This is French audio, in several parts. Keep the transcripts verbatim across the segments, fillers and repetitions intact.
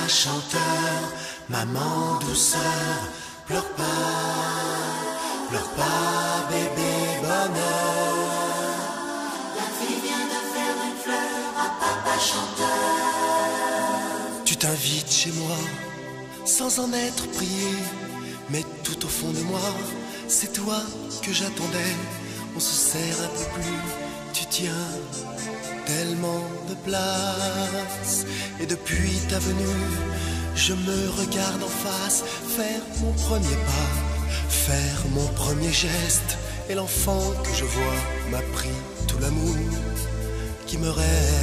chanteur, maman douceur, pleure pas, pleure pas, bébé bonheur. La fille vient de faire une fleur à papa chanteur. Tu t'invites chez moi, sans en être prié, mais tout au fond de moi, c'est toi que j'attendais. On se serre un peu plus, tu tiens tellement de place. Et depuis ta venue, je me regarde en face, faire mon premier pas, faire mon premier geste. Et l'enfant que je vois m'a pris tout l'amour qui me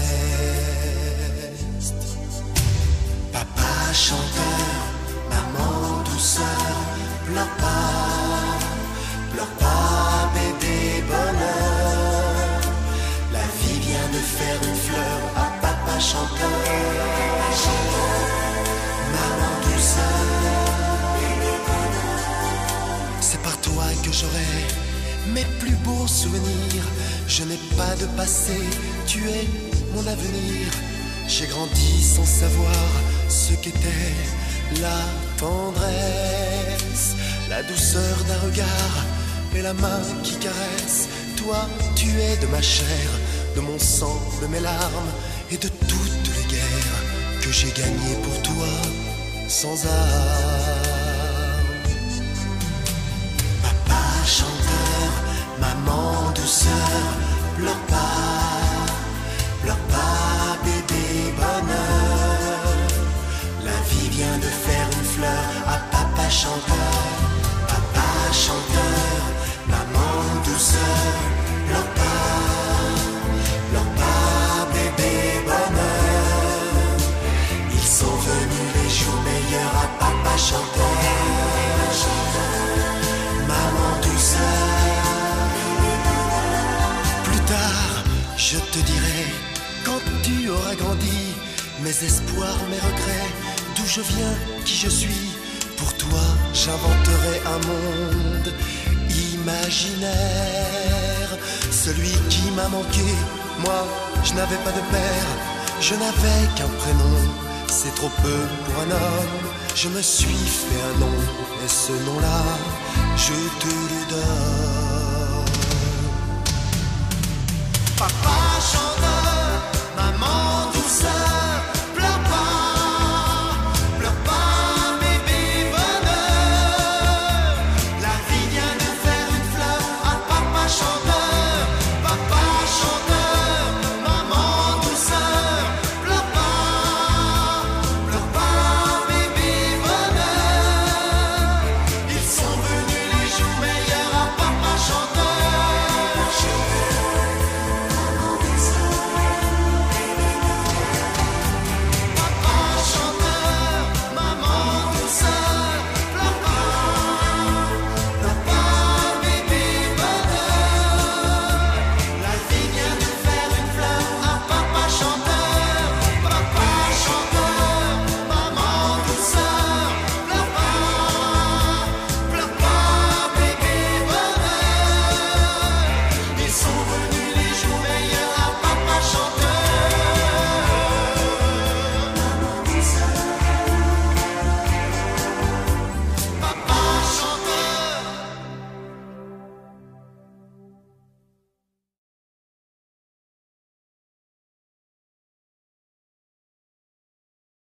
reste. Papa chanteur, maman douceur, pleure pas, pleure pas, bébé bonheur. La vie vient de faire une fleur à papa chanteur, maman douceur, bébé bonheur. C'est par toi que j'aurai mes plus beaux souvenirs. Je n'ai pas de passé, tu es mon avenir. J'ai grandi sans savoir ce qu'était la tendresse, la douceur d'un regard et la main qui caresse. Toi, tu es de ma chair, de mon sang, de mes larmes et de toutes les guerres que j'ai gagnées pour toi sans armes. Papa chanteur, maman douceur, pleure pas, pleure pas, bébé bonheur. La vie vient de faire une fleur à papa chanteur, papa chanteur, maman douceur, pleure pas, pleure pas, bébé bonheur. Ils sont venus les jours meilleurs à papa chanteur, maman douceur. Plus tard, je te dirai, quand tu auras grandi, mes espoirs, mes regrets, d'où je viens, qui je suis. Pour toi, j'inventerai un monde imaginaire, celui qui m'a manqué. Moi, je n'avais pas de père, je n'avais qu'un prénom. C'est trop peu pour un homme. Je me suis fait un nom, et ce nom-là, je te le donne.